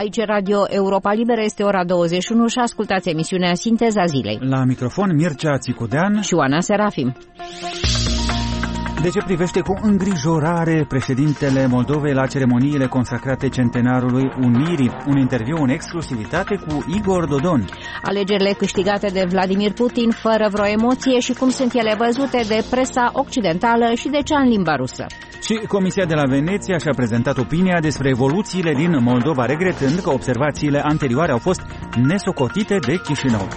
Aici Radio Europa Liberă, este ora 21 și ascultați emisiunea Sinteza Zilei. La microfon Mircea Țicudean și Oana Serafim. De ce privește cu îngrijorare președintele Moldovei la ceremoniile consacrate centenarului Unirii? Un interviu în exclusivitate cu Igor Dodon. Alegerile câștigate de Vladimir Putin fără vreo emoție și cum sunt ele văzute de presa occidentală și de cea în limba rusă. Și Comisia de la Veneția și-a prezentat opinia despre evoluțiile din Moldova, regretând că observațiile anterioare au fost nesocotite de Chișinău.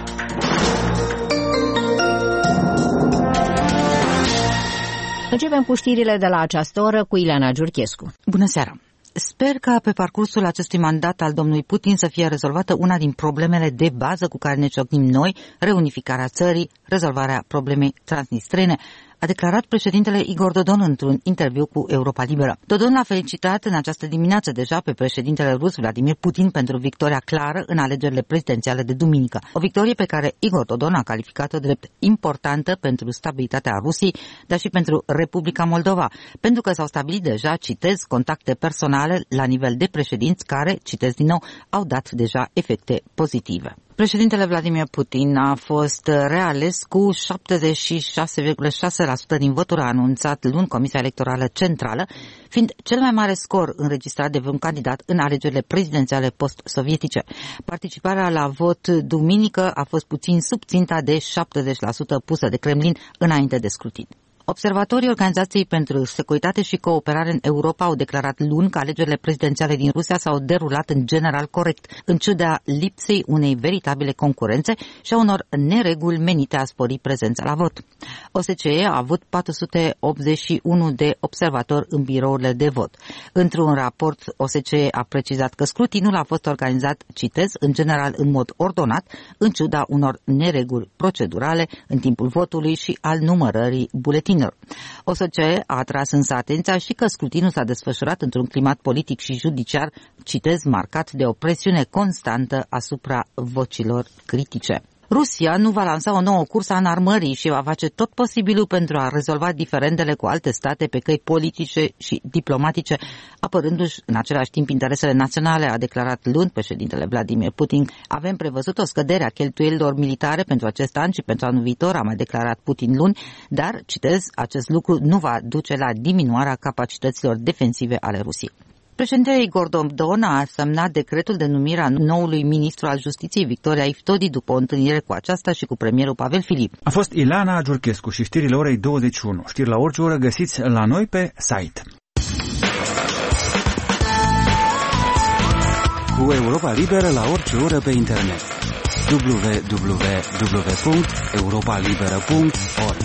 Începem cu știrile de la această oră cu Ileana Giurchescu. Bună seara! Sper ca pe parcursul acestui mandat al domnului Putin să fie rezolvată una din problemele de bază cu care ne ciocnim noi, reunificarea țării, rezolvarea problemei transnistrene, a declarat președintele Igor Dodon într-un interviu cu Europa Liberă. Dodon l-a felicitat în această dimineață deja pe președintele rus Vladimir Putin pentru victoria clară în alegerile prezidențiale de duminică. O victorie pe care Igor Dodon a calificat-o drept importantă pentru stabilitatea Rusiei, dar și pentru Republica Moldova, pentru că s-au stabilit deja, citez, contacte personale la nivel de președinți care, citez din nou, au dat deja efecte pozitive. Președintele Vladimir Putin a fost reales cu 76,6% din voturi, a anunțat luni Comisia Electorală Centrală, fiind cel mai mare scor înregistrat de vreun candidat în alegerile prezidențiale post-sovietice. Participarea la vot duminică a fost puțin sub ținta de 70% pusă de Kremlin înainte de scrutin. Observatorii Organizației pentru Securitate și Cooperare în Europa au declarat luni că alegerile prezidențiale din Rusia s-au derulat în general corect, în ciuda lipsei unei veritabile concurențe și a unor nereguli menite a spori prezența la vot. OSCE a avut 481 de observatori în birourile de vot. Într-un raport, OSCE a precizat că scrutinul a fost organizat, citez, în general în mod ordonat, în ciuda unor nereguli procedurale în timpul votului și al numărării buletinelor. OSCE a atras însă atenția și că scrutinul s-a desfășurat într-un climat politic și judiciar, citez, marcat de o presiune constantă asupra vocilor critice. Rusia nu va lansa o nouă cursă a înarmării și va face tot posibilul pentru a rezolva diferendele cu alte state pe căi politice și diplomatice, apărându-și în același timp interesele naționale, a declarat luni președintele Vladimir Putin. Avem prevăzut o scădere a cheltuielilor militare pentru acest an și pentru anul viitor, a mai declarat Putin luni, dar, citez, acest lucru nu va duce la diminuarea capacităților defensive ale Rusiei. Președintele Igor Dodon a semnat decretul de numire a noului ministru al Justiției, Victoria Iftodi, după o întâlnire cu aceasta și cu premierul Pavel Filip. A fost Ileana Giurchescu și știrile orei 21. Știri la orice oră găsiți la noi pe site. Cu Europa Liberă la orice oră pe internet. www.europalibera.org.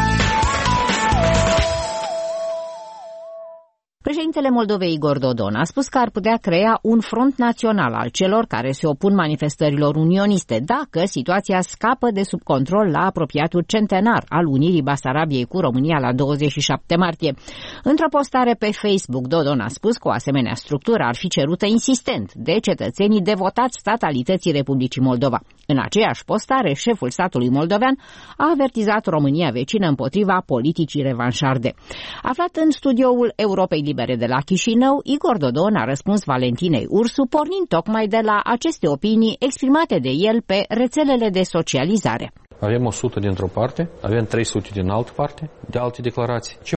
Președintele Moldovei Igor Dodon a spus că ar putea crea un front național al celor care se opun manifestărilor unioniste dacă situația scapă de sub control la apropiatul centenar al unirii Basarabiei cu România la 27 martie. Într-o postare pe Facebook, Dodon a spus că o asemenea structură ar fi cerută insistent de cetățenii devotați statalității Republicii Moldova. În aceeași postare, șeful statului moldovean a avertizat România vecină împotriva politicii revanșarde. Aflat în studioul Europei Libere de la Chișinău, Igor Dodon a răspuns Valentinei Ursu, pornind tocmai de la aceste opinii exprimate de el pe rețelele de socializare. Avem 100 dintr-o parte, avem 300 din altă parte, de alte declarații. Ce